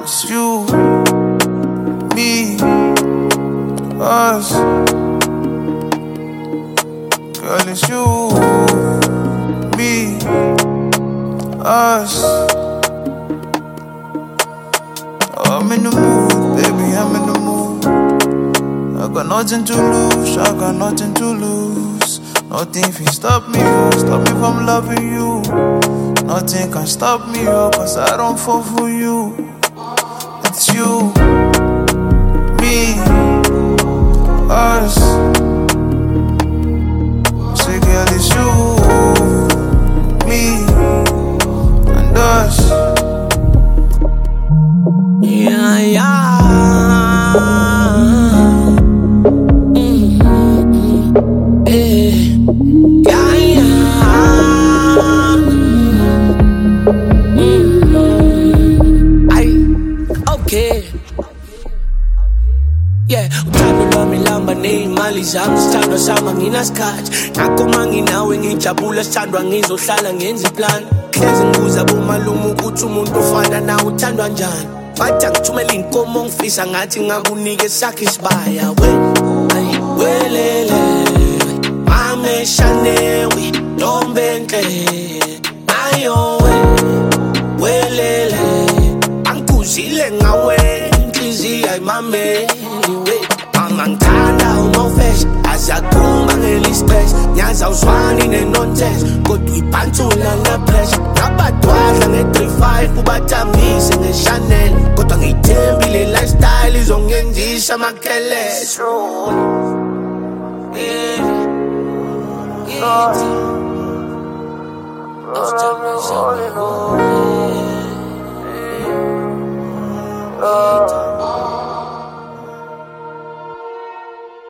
It's you, me, us. Girl, it's you, me, us. I'm in the mood, baby, I'm in the mood. I got nothing to lose, I got nothing to lose. Nothing can stop me, stop me from loving you. Nothing can stop me, cause I don't fall for you. It's you, me, us. Say, girl, it's you, me, and us. Yeah, yeah. Yeah, uthando lwami lihamba ney'mali zami sithandwa sama nginasikhathi nakho manginawe ngijabula sithandwa ngizohlala ngenza iplani hlezi ngibuza bomalume ukuthi umuntu ofana nawe uthandwa njani bathi angithumela inkomo ngifisa ngathi ngakunike sakhe isibaya welele mameshanewe ntombenhle ayo welele angikuzile ngawe inhliziyo ayimameli mama ngithanda umofesh azakumba ngelistress nyaza uzwani ne-nonsense kodwa uyiphanthula ne-pressure nabadwadla nge-35 ubathamise nge-Chanel kodwa ngiyithembile lifestyle izongenzisa amakelesho Lord,